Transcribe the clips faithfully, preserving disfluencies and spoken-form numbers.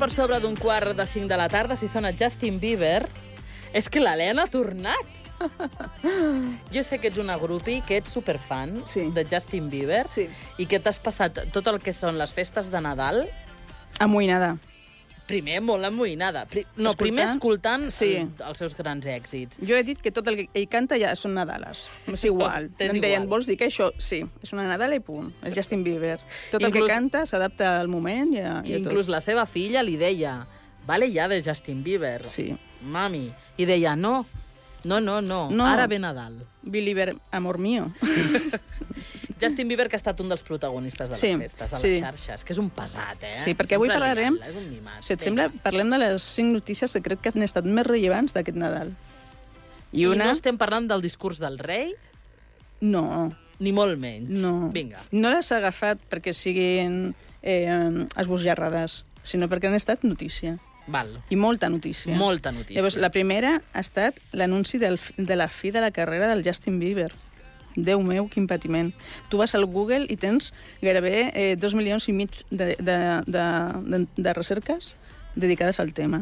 per sobre d'un quart de cinc de la tarda, si sona Justin Bieber, és que l'Helena ha tornat. Jo sé que ets una grupi, que ets superfan sí. de Justin Bieber sí. i que t'has passat tot el que són les festes de Nadal... Amoïnada. Primer, molt amoïnada. Pri no, escoltant? Primer escoltant sí. el, els seus grans èxits. Jo he dit que tot el que ell canta ja són Nadales. És igual. És em deien, igual. vols dir que això? Sí, és una Nadala i punt. És Justin Bieber. Tot inclús, el que canta s'adapta al moment i a, i a inclús tot. La seva filla li deia, vale ja de Justin Bieber. Sí. Mami. I deia, no, no, no, no, no. Ara ve Nadal. Believer, amor mío. Justin Bieber, que ha estat un dels protagonistes de les sí, festes, a sí. les xarxes, que és un pesat, eh? Sí, perquè avui parlarem... És un mimat. Si et sembla, parlem de les cinc notícies que crec que han estat més rellevants d'aquest Nadal. I, I una... no estem parlant del discurs del rei? No. Ni molt menys. No. Vinga. No les ha agafat perquè siguin eh, esbojarrades, sinó perquè han estat notícia. Val. I molta notícia. Molta notícia. Llavors, la primera ha estat l'anunci de la fi de la carrera del Justin Bieber. Déu meu, quin patiment. Tu vas al Google i tens gairebé eh, dos milions i mig de, de, de, de, de recerques dedicades al tema.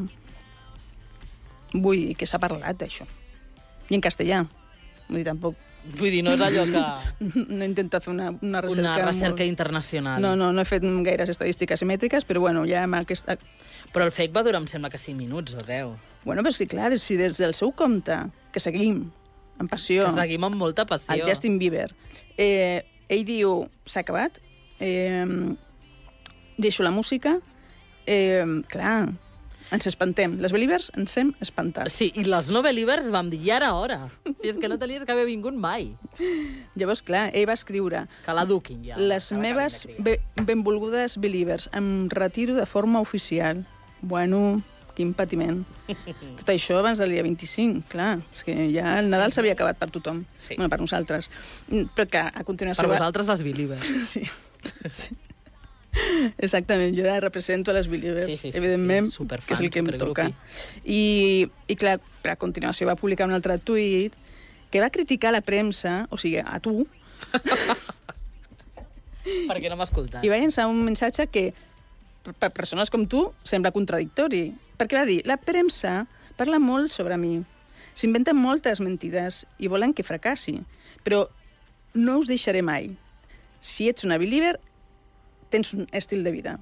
Vull dir que s'ha parlat d'això. I en castellà. Vull dir, tampoc... Vull dir, no és allò que... No he intentat fer una, una recerca... Una recerca molt... internacional. No, no, no he fet gaires estadístiques simètriques, però bueno, ja amb aquesta... Però el fake va durar, em sembla que cinc minuts o deu. Bueno, però sí, clar, si des del seu compte, que seguim, amb passió... Que seguim amb molta passió. El Justin Bieber. Eh, ell diu, s'ha acabat, eh, deixo la música, eh, clar, ens espantem. Les Believers ens hem espantat. Sí, i les no Believers vam dir, ja era hora. Si és que no tenies que haver vingut mai. Llavors, clar, ell va escriure... Que l'eduquin, ja. Les meves be benvolgudes Believers, em retiro de forma oficial. Bueno... Quin patiment. Tot això abans del dia vint-i-cinc, clar. És que ja el Nadal s'havia acabat per tothom. Sí. Bueno, per nosaltres. Però que a continuació... Per vosaltres, les Believers. Sí. sí. Exactament, jo ara represento a les Believers, sí, sí, sí, evidentment, sí. Superfan, que és el que em toca. I, I clar, a continuació va publicar un altre tuit que va criticar la premsa, o sigui, a tu... Perquè no m'ha escoltat. I va llançar un missatge que per persones com tu sembla contradictori. Perquè va dir, la premsa parla molt sobre mi, s'inventen moltes mentides i volen que fracassi, però no us deixaré mai. Si ets una believer, tens un estil de vida.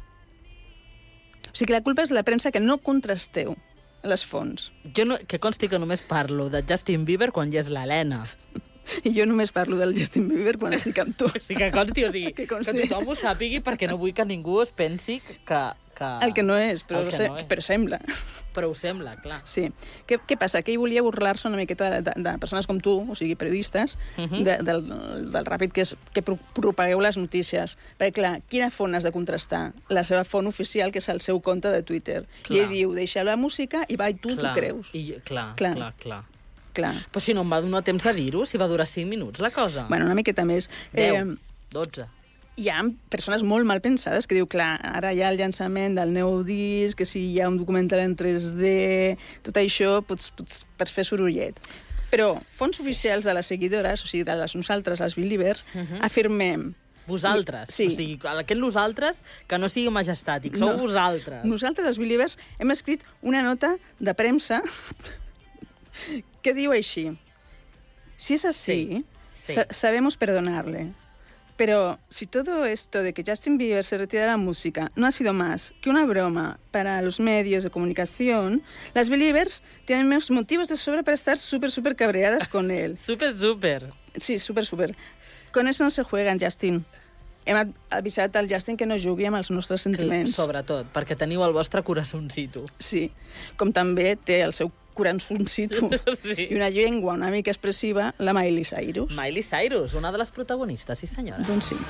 O sigui que la culpa és la premsa que no contrasteu les fonts. Jo no, que consti que només parlo de Justin Bieber quan ja és l'Helena. I jo només parlo del Justin Bieber quan estic amb tu. O sigui, que consti, o sigui, que, consti. que tothom ho sàpigui perquè no vull que ningú es pensi que... que... El que no és, però, que se... no és. però sembla. Però ho sembla, clar. Sí. Què, què passa? Que ell volia burlar-se una miqueta de, de, de persones com tu, o sigui, periodistes, uh -huh. de, del, del ràpid que, és, que pro, propagueu les notícies. Perquè, clar, quina font has de contrastar? La seva font oficial, que és el seu compte de Twitter. Clar. I ell diu, deixa la música i va, i tu t'ho creus. I, clar, clar, clar, clar. clar. Però si no em va donar temps de dir-ho, si va durar cinc minuts la cosa. Bueno, una miqueta més. deu, eh, dotze. Hi ha persones molt mal pensades que diu, clar, ara hi ha el llançament del nou disc, que si hi ha un documental en tres D, tot això pots, pots, pots fer sorollet. Però fons sí. oficials de les seguidores, o sigui, de les nosaltres, les Believers, uh -huh. afirmem... Vosaltres. Sí. O sigui, aquest nosaltres que no sigui majestàtic, sou no. vosaltres. Nosaltres, les Believers, hem escrit una nota de premsa que diu així: si es así, sí. Sí. sa sabemos perdonarle. Pero si todo esto de que Justin Bieber se retira de la música no ha sido más que una broma para los medios de comunicación, las Believers tienen menos motivos de sobra para estar súper, súper cabreadas con él. Súper, súper. Sí, súper, súper. Con eso no se juegan, Justin. Hem avisat al Justin que no jugui amb els nostres sentiments. Sobretot, perquè teniu el vostre corazoncito. Sí, com també té el seu corazoncito sí. i una llengua una mica expressiva, la Miley Cyrus. Miley Cyrus, una de les protagonistes, sí senyora. Doncs sí.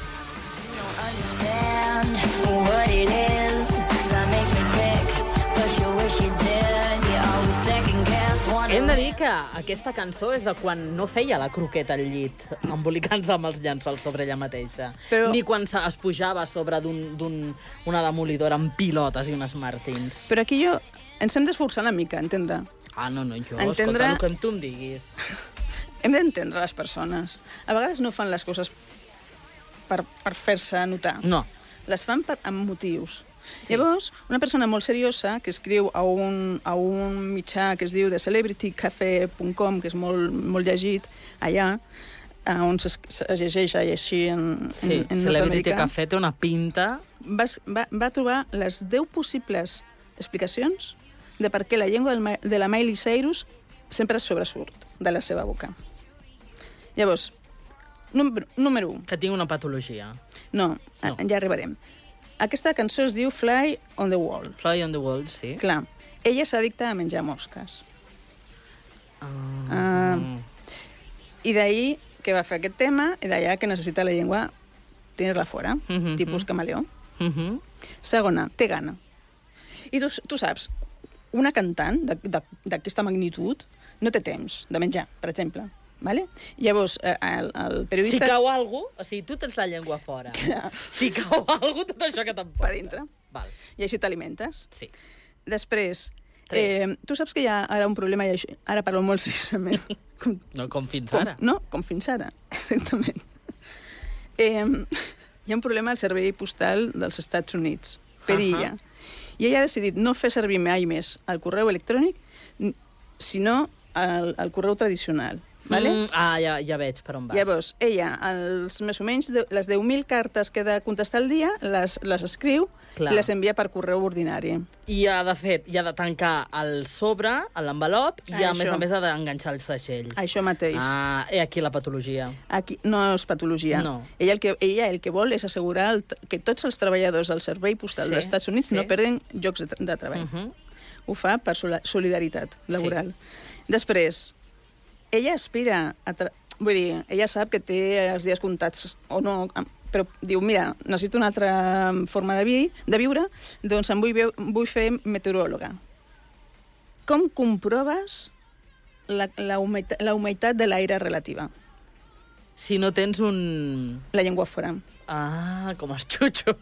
Hem de dir que aquesta cançó és de quan no feia la croqueta al llit, embolicant-se amb els llençols sobre ella mateixa. Però... Ni quan es pujava sobre d'una un, un, demolidora amb pilotes i unes martins. Però aquí jo... Ens hem d'esforçar una mica, entendre. Ah, no, no, jo, entendre... escolta, el que tu em diguis. Hem d'entendre les persones. A vegades no fan les coses per, per fer-se notar. No. Les fan per, amb motius. Sí. Llavors, una persona molt seriosa que escriu a un, a un mitjà que es diu the celebrity cafe punt com, que és molt, molt llegit allà, on es, es llegeix així en, sí, en, en Celebrity Café té una pinta... Va, va, va trobar les deu possibles explicacions de per què la llengua del, de la Miley Cyrus sempre es sobresurt de la seva boca. Llavors, número, número un. Que tinc una patologia. No, no, ja arribarem. Aquesta cançó es diu Fly on the Wall. Fly on the Wall, sí. Clar, ella s'addicta a menjar mosques. Uh... Uh, I d'ahir que va fer aquest tema, i d'allà que necessita la llengua tenir-la fora, uh -huh, tipus camaleó. Uh -huh. Segona, té gana. I tu, tu saps, una cantant d'aquesta magnitud no té temps de menjar, per exemple. Vale? Llavors, eh, el, el periodista... Si cau algú, o sigui, tu tens la llengua fora. Clar. Si cau algú, tot això que t'emportes. Per dintre. Val. I així t'alimentes. Sí. Després, eh, tu saps que hi ha ara un problema, i això, ara parlo molt seriosament. Com, no com fins com, ara. No, com fins ara, exactament. Eh, hi ha un problema al servei postal dels Estats Units, per uh -huh. ella. I ella ha decidit no fer servir mai més el correu electrònic, sinó el, el correu tradicional. Vale? Mm, ah, ja, ja veig per on vas. Llavors, ella, els, més o menys, de, les deu mil cartes que ha de contestar al dia, les, les escriu Clar. I les envia per correu ordinari. I ha de fer, i ha de tancar el sobre, l'envelop, i a més a més ha d'enganxar el segell. Això mateix. Ah, i aquí la patologia. Aquí no és patologia. No. Ella el que, ella el que vol és assegurar el, que tots els treballadors del servei postal sí, dels Estats Units sí. no perden llocs de, de treball. Uh -huh. Ho fa per solidaritat laboral. Sí. Després, ella aspira a... Vull dir, ella sap que té els dies comptats o no, però diu, mira, necessito una altra forma de, vi de viure, doncs em vull, vull fer meteoròloga. Com comproves la, la, humitat, la humitat de l'aire relativa? Si no tens un... La llengua fora. Ah, com els xutxos.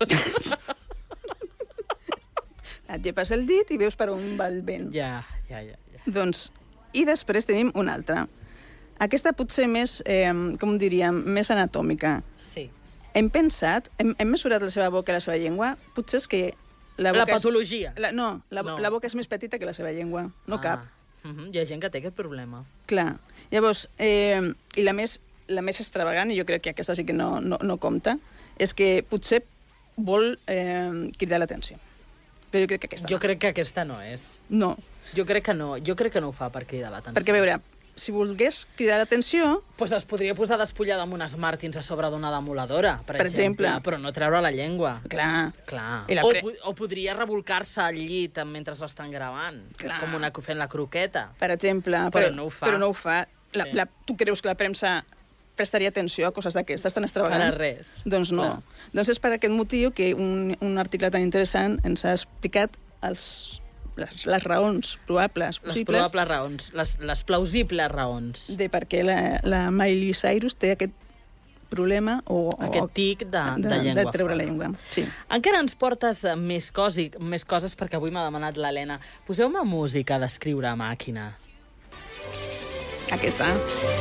Et llepes el dit i veus per on va el vent. Ja, ja, ja. ja. Doncs, i després tenim una altra. Aquesta potser més, eh, com diríem, més anatòmica. Sí. Hem pensat, hem, hem mesurat la seva boca i la seva llengua, potser és que... La, boca la patologia. És, la, no, la, no, la boca és més petita que la seva llengua, no ah. cap. Uh -huh. Hi ha gent que té aquest problema. Clar. Llavors, eh, i la més, la més extravagant, i jo crec que aquesta sí que no, no, no compta, és que potser vol eh, cridar l'atenció. Però jo crec que aquesta Jo no. crec que aquesta no és. No. Jo crec que no, jo crec que no ho fa per cridar l'atenció. Perquè, a veure, si volgués cridar l'atenció... Pues es podria posar despullada amb unes Martins a sobre d'una demoladora, per, per exemple. exemple. Però no treure la llengua. Clar. Clar. O, pre... o, o podria revolcar-se al llit mentre l'estan gravant, Clar. com una fent la croqueta. Per exemple. Però, però no ho fa. Però no ho fa. La, sí. la, tu creus que la premsa prestaria atenció a coses d'aquestes tan extravagants? Per res. Doncs no. Clar. Doncs és per aquest motiu que un, un article tan interessant ens ha explicat els... Les, les raons probables, possibles... Les probables raons, les, les plausibles raons. De per què la, la Miley Cyrus té aquest problema o... Aquest tic de, de, de llengua de treure fora. la llengua, sí. Encara ens portes més, cosi, més coses, perquè avui m'ha demanat l'Helena. Poseu-me música d'escriure a màquina. Aquesta.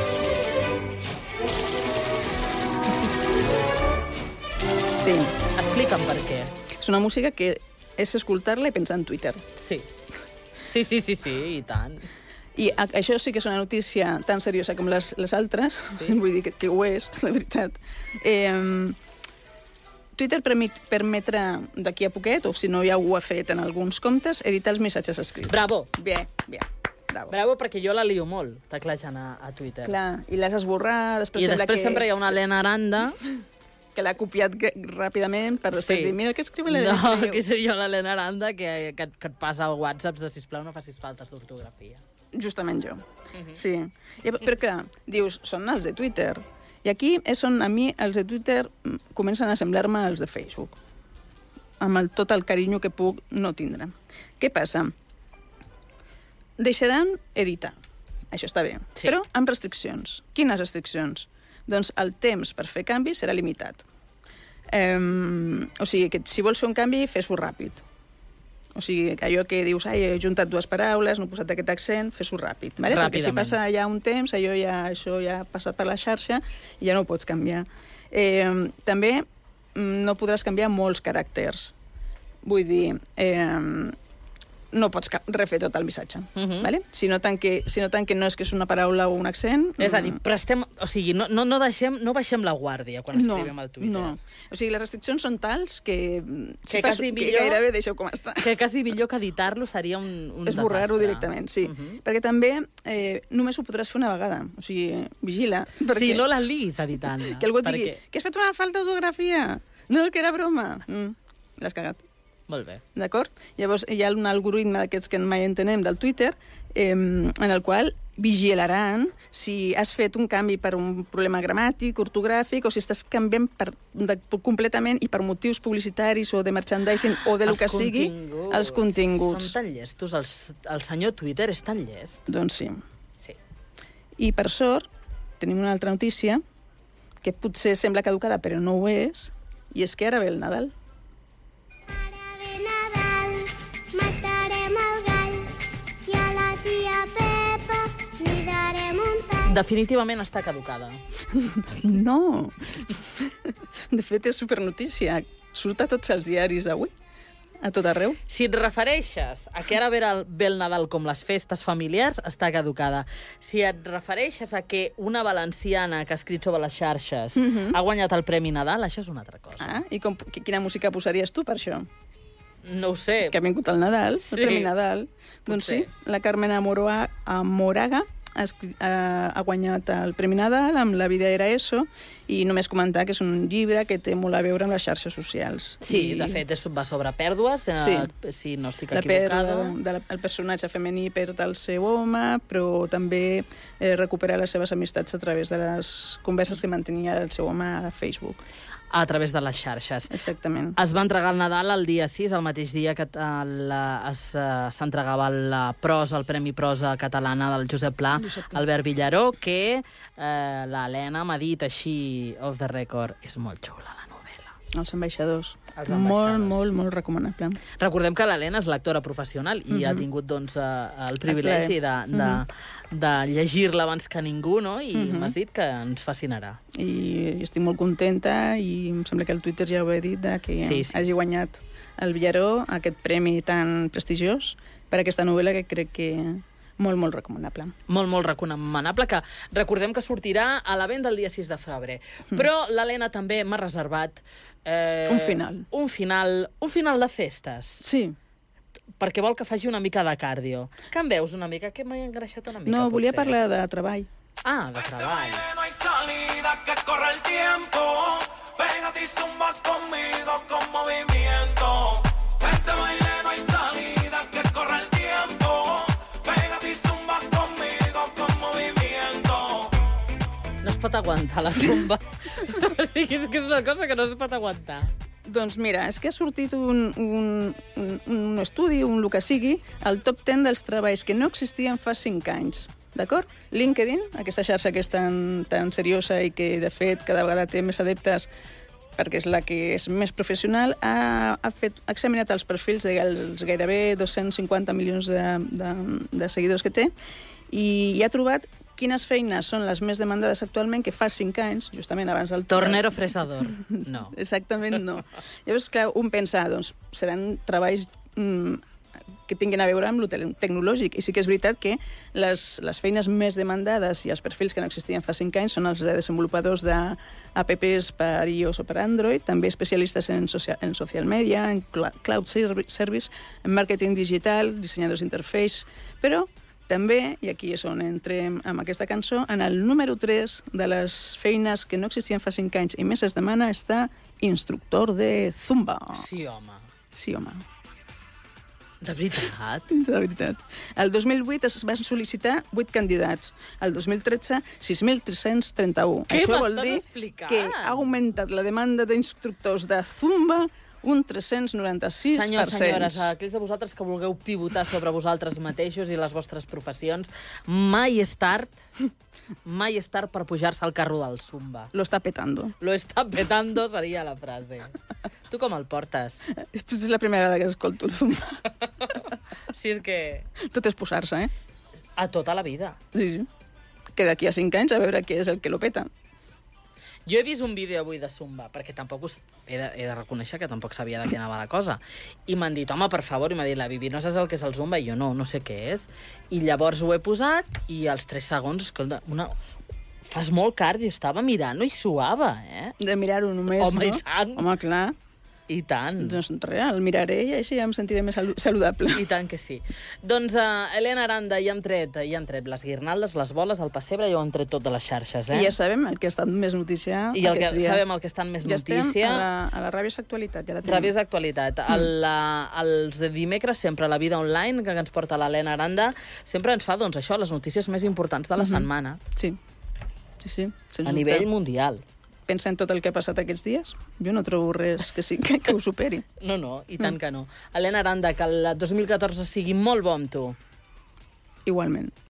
Sí. Explica'm per què. És una música que és escoltar-la i pensar en Twitter. Sí. Sí, sí, sí, sí, i tant. I a, això sí que és una notícia tan seriosa com les, les altres, sí. Vull dir que, que ho és, la veritat. Eh, Twitter permetrà d'aquí a poquet, o si no ja ho ha fet en alguns comptes, editar els missatges escrits. Bravo! Bé, bé. Bravo. Bravo, perquè jo la lio molt, teclejant a, a Twitter. Clar, i l'has esborrat, després I sembla després que... sempre hi ha una Helena Aranda... que l'ha copiat ràpidament per després sí. dir, mira, què escriu l'Helena? No, que seria l'Helena Aranda que, que, que et passa whatsapps de, sisplau, no facis faltes d'ortografia. Justament jo, uh -huh. sí. I, però clar, dius, són els de Twitter. I aquí és on a mi els de Twitter comencen a semblar-me els de Facebook. Amb el, tot el carinyo que puc no tindre. Què passa? Deixaran editar. Això està bé. Sí. Però amb restriccions. Quines restriccions? Doncs el temps per fer canvis serà limitat. Um, o sigui, que si vols fer un canvi, fes-ho ràpid. O sigui, allò que dius, ai, he juntat dues paraules, no he posat aquest accent, fes-ho ràpid. Vale? Perquè si passa ja un temps, allò ja, això ja ha passat per la xarxa i ja no ho pots canviar. Eh, també no podràs canviar molts caràcters. Vull dir, eh, no pots refer tot el missatge, uh -huh. vale? Si no tant que, si no tant que no és que és una paraula o un accent... És a dir, prestem... O sigui, no, no, no, deixem, no baixem la guàrdia quan escrivim no, al Twitter. No, o sigui, les restriccions són tals que... Que, si fas, quasi millor, que gairebé deixeu com està. Que quasi millor que editar-lo seria un, un desastre. Esborrar-ho directament, sí. Uh -huh. Perquè també eh, només ho podràs fer una vegada. O sigui, vigila. Perquè... Sí, no la llis editant. Que algú et digui, perquè... que has fet una falta d'ortografia. No, que era broma. Mm, l'has cagat. Molt bé. D'acord? Llavors, hi ha un algoritme d'aquests que mai entenem del Twitter, eh, en el qual vigilaran si has fet un canvi per un problema gramàtic, ortogràfic, o si estàs canviant per, de, completament i per motius publicitaris o de merchandising o de lo que sigui, els continguts. Són tan llestos. El, el senyor Twitter és tan llest. Doncs sí. Sí. I, per sort, tenim una altra notícia que potser sembla caducada, però no ho és, i és que ara ve el Nadal. Definitivament està caducada. No. De fet, és supernotícia. Surt a tots els diaris d'avui, a tot arreu. Si et refereixes a que ara ve el, ve el Nadal com les festes familiars, està caducada. Si et refereixes a que una valenciana que ha escrit sobre les xarxes uh -huh. ha guanyat el Premi Nadal, això és una altra cosa. Ah, i com, quina música posaries tu per això? No ho sé. Que ha vingut el Nadal, sí. el Premi Nadal. Potser. Doncs sí, la Carmen Amoroa, Amoraga ha, ha, ha guanyat el Premi Nadal amb La vida era eso, i només comentar que és un llibre que té molt a veure amb les xarxes socials. Sí, I... de fet, és, va sobre pèrdues, sí. eh, si no estic la equivocada. La pèrdua, el personatge femení perd el seu home, però també eh, recupera les seves amistats a través de les converses que mantenia el seu home a Facebook. A través de les xarxes. Exactament. Es va entregar el Nadal el dia sis, el mateix dia que s'entregava la prosa, el Premi Prosa Catalana del Josep Pla, Josep Pla. Albert Villaró, que eh, l'Helena m'ha dit així, off the record, és molt xula la novel·la. Els ambaixadors. Els ambaixadors. Molt, molt, molt recomanable. Recordem que l'Helena és l'actora professional i uh -huh. ha tingut doncs, el privilegi de, de, uh -huh. de llegir-la abans que ningú, no? I uh -huh. m'has dit que ens fascinarà. I estic molt contenta i em sembla que el Twitter ja ho he dit, de que sí, sí. hagi guanyat el Villaró aquest premi tan prestigiós per aquesta novel·la que crec que molt, molt recomanable. Molt, molt recomanable, que recordem que sortirà a la venda el dia sis de febrer. Mm. Però l'Helena també m'ha reservat... Eh, un final. Un final, un final de festes. Sí. Perquè vol que faci una mica de cardio. Que em veus una mica? Que m'he engreixat una mica, No, potser. volia parlar de treball. Ah, de treball. No hay salida, que corre el tiempo. Pégate y zumba conmigo con movimiento. Este baile no hay salida, que corre el tiempo. Pégate y zumba conmigo con movimiento. No es pot aguantar la zumba. O sigui, és que és una cosa que no es pot aguantar. Doncs mira, és que ha sortit un, un, un, un estudi, un el que sigui, el top deu dels treballs que no existien fa cinc anys. D'acord? LinkedIn, aquesta xarxa que és tan, tan seriosa i que, de fet, cada vegada té més adeptes perquè és la que és més professional, ha, ha, fet, ha examinat els perfils dels gairebé dos-cents cinquanta milions de, de, de seguidors que té i, i ha trobat quines feines són les més demandades actualment que fa cinc anys, justament abans del... Tornero fresador. No. Exactament no. Llavors, clar, un pensa, doncs, seran treballs mm, que tinguin a veure amb el tecnològic. I sí que és veritat que les, les feines més demandades i els perfils que no existien fa cinc anys són els de desenvolupadors d'apps per iOS o per Android, també especialistes en social, en social media, en cloud service, en màrqueting digital, dissenyadors d'interface, però també, i aquí és on entrem amb aquesta cançó, en el número tres de les feines que no existien fa cinc anys i més es demana està instructor de Zumba. Sí, home. Sí, home. De veritat? De veritat. El dos mil vuit es van sol·licitar vuit candidats. El dos mil tretze, sis mil tres-cents trenta-u. Què Això vol m'estàs dir explicant? que ha augmentat la demanda d'instructors de Zumba un tres-cents noranta-sis per cent. Senyors, senyores, aquells de vosaltres que vulgueu pivotar sobre vosaltres mateixos i les vostres professions, mai és tard, mai és tard per pujar-se al carro del Zumba. Lo està petando. Lo está petando seria la frase. Tu com el portes? És la primera vegada que escolto el Zumba. Si és que... Tot és posar-se, eh? A tota la vida. Sí, sí. Que d'aquí a cinc anys a veure què és el que lo peta. Jo he vist un vídeo avui de Zumba, perquè tampoc us... he, de, he de reconèixer que tampoc sabia de què anava la cosa. I m'han dit, home, per favor, i m'ha dit, la Bibi, no saps el que és el Zumba? I jo, no, no sé què és. I llavors ho he posat, i als tres segons, escolta, una... fas molt cardio, estava mirant i suava, eh? De mirar-ho només, Home, no? i tant. Home, clar. I tant. Doncs res, el miraré i així ja em sentiré més salu saludable. I tant que sí. Doncs, uh, Helena Aranda, ja hem tret, ja hem tret les guirnaldes, les boles, el pessebre, ja ho hem tret tot de les xarxes, eh? I ja sabem el que ha estat més notícia I el que aquests dies. sabem el que està en més ja notícia. estem a la, a la ràbia actualitat, ja la tenim. Ràbies d'actualitat. Mm. El, uh, els de dimecres, sempre, la vida online, que ens porta l'Helena Aranda, sempre ens fa, doncs, això, les notícies més importants de la mm-hmm. setmana. Sí. Sí, sí. A nivell mundial. Pensa en tot el que ha passat aquests dies. Jo no trobo res que, sí, que, que ho superi. No, no, i tant mm. que no. Helena Aranda, que el dos mil catorze sigui molt bo amb tu. Igualment.